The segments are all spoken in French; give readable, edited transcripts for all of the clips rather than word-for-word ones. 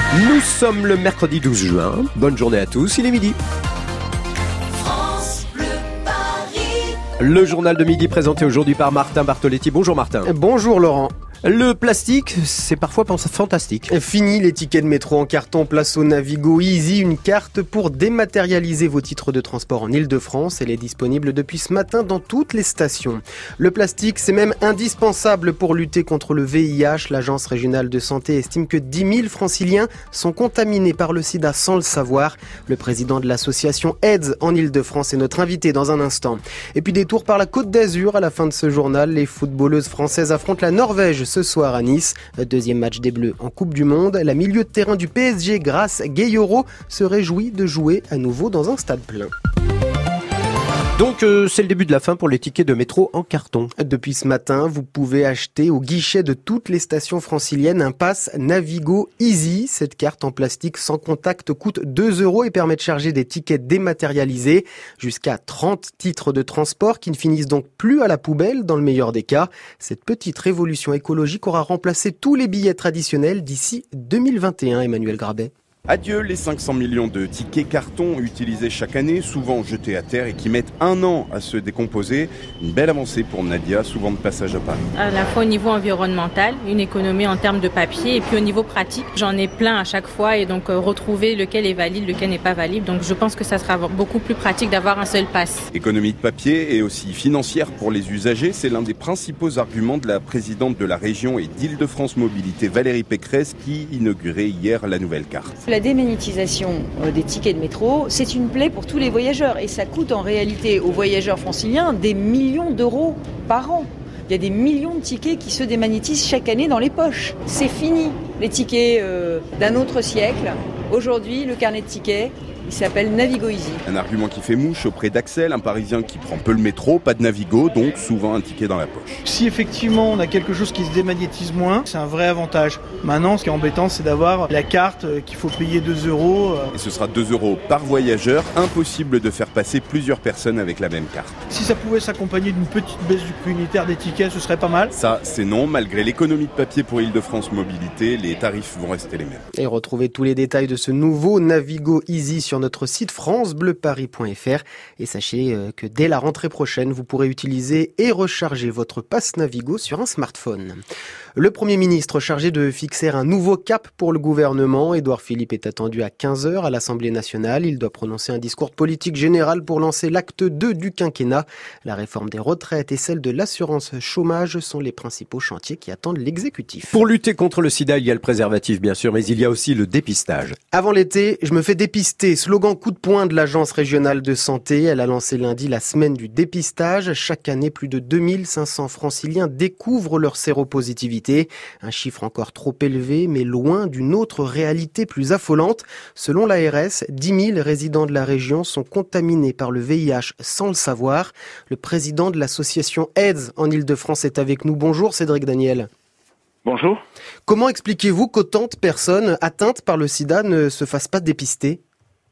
Nous sommes le mercredi 12 juin. Bonne journée à tous, il est midi. France Bleu Paris. Le journal de midi présenté aujourd'hui par Martin Bartoletti. Bonjour Martin. Bonjour Laurent. Le plastique, c'est parfois fantastique. Fini les tickets de métro en carton, place au Navigo Easy, une carte pour dématérialiser vos titres de transport en Ile-de-France. Elle est disponible depuis ce matin dans toutes les stations. Le plastique, c'est même indispensable pour lutter contre le VIH. L'Agence régionale de santé estime que 10 000 franciliens sont contaminés par le sida sans le savoir. Le président de l'association AIDS en Ile-de-France est notre invité dans un instant. Et puis des tours par la Côte d'Azur à la fin de ce journal. Les footballeuses françaises affrontent la Norvège ce soir à Nice. Deuxième match des Bleus en Coupe du Monde. La milieu de terrain du PSG, Grace Gayoro, se réjouit de jouer à nouveau dans un stade plein. Donc c'est le début de la fin pour les tickets de métro en carton. Depuis ce matin, vous pouvez acheter au guichet de toutes les stations franciliennes un pass Navigo Easy. Cette carte en plastique sans contact coûte 2 € et permet de charger des tickets dématérialisés. Jusqu'à 30 titres de transport qui ne finissent donc plus à la poubelle dans le meilleur des cas. Cette petite révolution écologique aura remplacé tous les billets traditionnels d'ici 2021, Emmanuel Grabet. Adieu les 500 millions de tickets carton utilisés chaque année, souvent jetés à terre et qui mettent 1 an à se décomposer. Une belle avancée pour Nadia, souvent de passage à Paris. À la fois au niveau environnemental, une économie en termes de papier, et puis au niveau pratique, j'en ai plein à chaque fois et donc retrouver lequel est valide, lequel n'est pas valide. Donc je pense que ça sera beaucoup plus pratique d'avoir un seul pass. Économie de papier et aussi financière pour les usagers, c'est l'un des principaux arguments de la présidente de la région et d'Île-de-France Mobilité, Valérie Pécresse, qui inaugurait hier la nouvelle carte. La démonétisation des tickets de métro, c'est une plaie pour tous les voyageurs et ça coûte en réalité aux voyageurs franciliens des millions d'euros par an. Il y a des millions de tickets qui se démagnétisent chaque année dans les poches. C'est fini, les tickets d'un autre siècle. Aujourd'hui, le carnet de tickets, il s'appelle Navigo Easy. Un argument qui fait mouche auprès d'Axel, un Parisien qui prend peu le métro, pas de Navigo, donc souvent un ticket dans la poche. Si effectivement on a quelque chose qui se démagnétise moins, c'est un vrai avantage. Maintenant, ce qui est embêtant, c'est d'avoir la carte qu'il faut payer 2 €. Et ce sera 2 € par voyageur, impossible de faire passer plusieurs personnes avec la même carte. Si ça pouvait s'accompagner d'une petite baisse du prix unitaire des tickets, ce serait pas mal. Ça, c'est non, malgré l'économie de papier pour Île-de-France Mobilité, les tarifs vont rester les mêmes. Et retrouvez tous les détails de ce nouveau Navigo Easy sur notre site francebleuparis.fr et sachez que dès la rentrée prochaine, vous pourrez utiliser et recharger votre pass Navigo sur un smartphone. Le Premier ministre chargé de fixer un nouveau cap pour le gouvernement, Édouard Philippe, est attendu à 15 h à l'Assemblée nationale. Il doit prononcer un discours politique général pour lancer l'acte 2 du quinquennat. La réforme des retraites et celle de l'assurance chômage sont les principaux chantiers qui attendent l'exécutif. Pour lutter contre le sida, il y a le préservatif bien sûr, mais il y a aussi le dépistage. Avant l'été, je me fais dépister. Slogan coup de poing de l'Agence régionale de santé. Elle a lancé lundi la semaine du dépistage. Chaque année, plus de 2500 franciliens découvrent leur séropositivité. Un chiffre encore trop élevé, mais loin d'une autre réalité plus affolante. Selon l'ARS, 10 000 résidents de la région sont contaminés par le VIH sans le savoir. Le président de l'association AIDS en Ile-de-France est avec nous. Bonjour Cédric Daniel. Bonjour. Comment expliquez-vous qu'autant de personnes atteintes par le sida ne se fassent pas dépister ?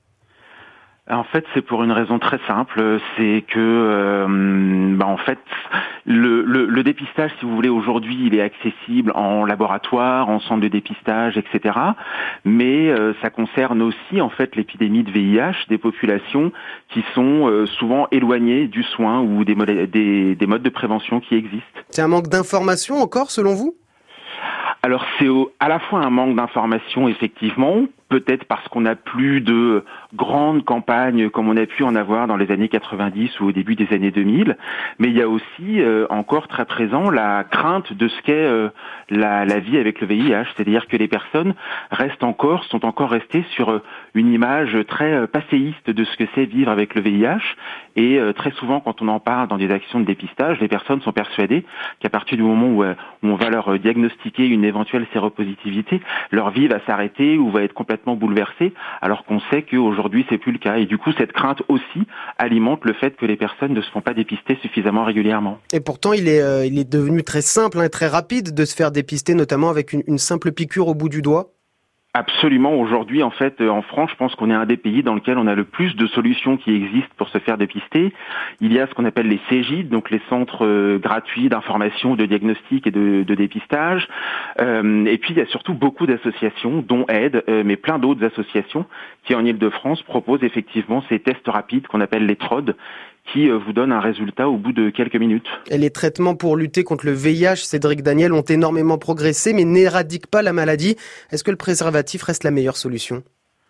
En fait, c'est pour une raison très simple, c'est que en fait, le dépistage, si vous voulez, aujourd'hui, il est accessible en laboratoire, en centre de dépistage, etc. Mais ça concerne aussi, en fait, l'épidémie de VIH, des populations qui sont souvent éloignées du soin ou des modes de prévention qui existent. C'est un manque d'information encore, selon vous ? Alors c'est à la fois un manque d'information, effectivement, peut-être parce qu'on n'a plus de grandes campagnes comme on a pu en avoir dans les années 90 ou au début des années 2000, mais il y a aussi encore très présent la crainte de ce qu'est la vie avec le VIH, c'est-à-dire que les personnes sont encore restées sur une image très passéiste de ce que c'est vivre avec le VIH, et très souvent quand on en parle dans des actions de dépistage, les personnes sont persuadées qu'à partir du moment où on va leur diagnostiquer une éventuelle séropositivité, leur vie va s'arrêter ou va être complètement bouleversée, alors qu'on sait qu'aujourd'hui c'est plus le cas. Et du coup, cette crainte aussi alimente le fait que les personnes ne se font pas dépister suffisamment régulièrement. Et pourtant, il est devenu très simple et très rapide de se faire dépister, notamment avec une simple piqûre au bout du doigt. Absolument. Aujourd'hui, en fait, en France, je pense qu'on est un des pays dans lequel on a le plus de solutions qui existent pour se faire dépister. Il y a ce qu'on appelle les CGID, donc les centres gratuits d'information, de diagnostic et de dépistage. Et puis, il y a surtout beaucoup d'associations, dont Aide, mais plein d'autres associations qui, en Île-de-France, proposent effectivement ces tests rapides qu'on appelle les TROD, qui vous donnent un résultat au bout de quelques minutes. Et les traitements pour lutter contre le VIH, Cédric Daniel, ont énormément progressé, mais n'éradiquent pas la maladie. Est-ce que le préservatif reste la meilleure solution ?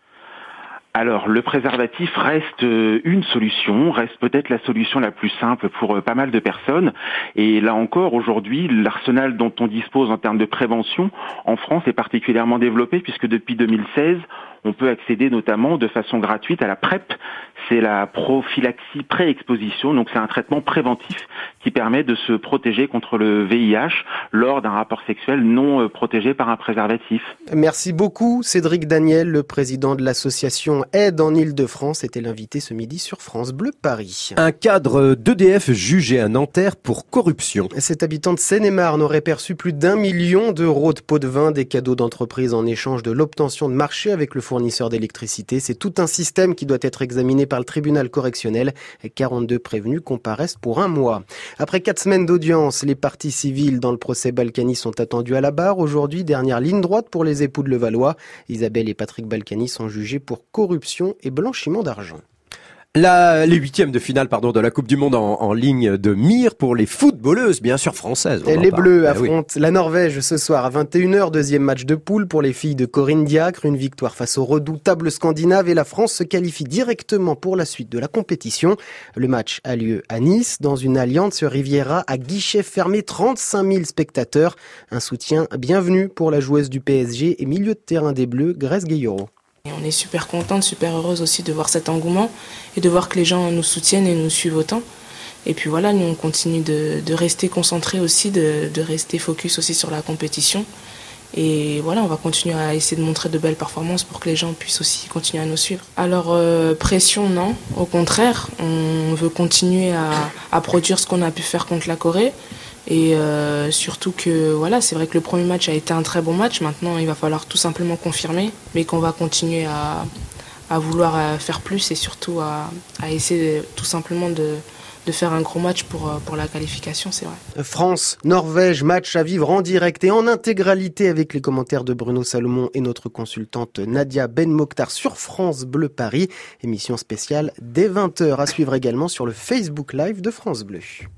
Alors, le préservatif reste une solution, reste peut-être la solution la plus simple pour pas mal de personnes. Et là encore, aujourd'hui, l'arsenal dont on dispose en termes de prévention en France est particulièrement développé, puisque depuis 2016, on peut accéder notamment de façon gratuite à la PrEP. C'est la prophylaxie pré-exposition, donc c'est un traitement préventif qui permet de se protéger contre le VIH lors d'un rapport sexuel non protégé par un préservatif. Merci beaucoup Cédric Daniel, le président de l'association Aide en Île-de-France, était l'invité ce midi sur France Bleu Paris. Un cadre d'EDF jugé à Nanterre pour corruption. Cet habitant de Seine-et-Marne aurait perçu plus d'1 million d'euros de pots de vin, des cadeaux d'entreprise en échange de l'obtention de marché avec le fournisseur d'électricité. C'est tout un système qui doit être examiné par le tribunal correctionnel. 42 prévenus comparaissent pour 1 mois. Après 4 semaines d'audience, les parties civiles dans le procès Balkany sont attendues à la barre. Aujourd'hui, dernière ligne droite pour les époux de Levallois. Isabelle et Patrick Balkany sont jugés pour corruption et blanchiment d'argent. Les huitièmes de finale de la Coupe du Monde en ligne de mire pour les footballeuses, bien sûr françaises. Les Bleus affrontent la Norvège ce soir à 21h, deuxième match de poule pour les filles de Corinne Diacre, une victoire face aux redoutables Scandinaves et la France se qualifie directement pour la suite de la compétition. Le match a lieu à Nice, dans une Allianz Riviera à guichet fermé, 35 000 spectateurs. Un soutien bienvenu pour la joueuse du PSG et milieu de terrain des Bleus, Grèce Gueyoro. On est super contente, super heureuse aussi de voir cet engouement et de voir que les gens nous soutiennent et nous suivent autant. Et puis voilà, nous on continue de rester concentrés aussi, de rester focus aussi sur la compétition. Et voilà, on va continuer à essayer de montrer de belles performances pour que les gens puissent aussi continuer à nous suivre. Alors pression, non. Au contraire, on veut continuer à produire ce qu'on a pu faire contre la Corée. Et surtout que voilà, c'est vrai que le premier match a été un très bon match. Maintenant, il va falloir tout simplement confirmer, mais qu'on va continuer à vouloir faire plus et surtout à essayer tout simplement de faire un gros match pour la qualification, c'est vrai. France-Norvège, match à vivre en direct et en intégralité avec les commentaires de Bruno Salomon et notre consultante Nadia Ben Mokhtar sur France Bleu Paris. Émission spéciale dès 20h à suivre également sur le Facebook Live de France Bleu.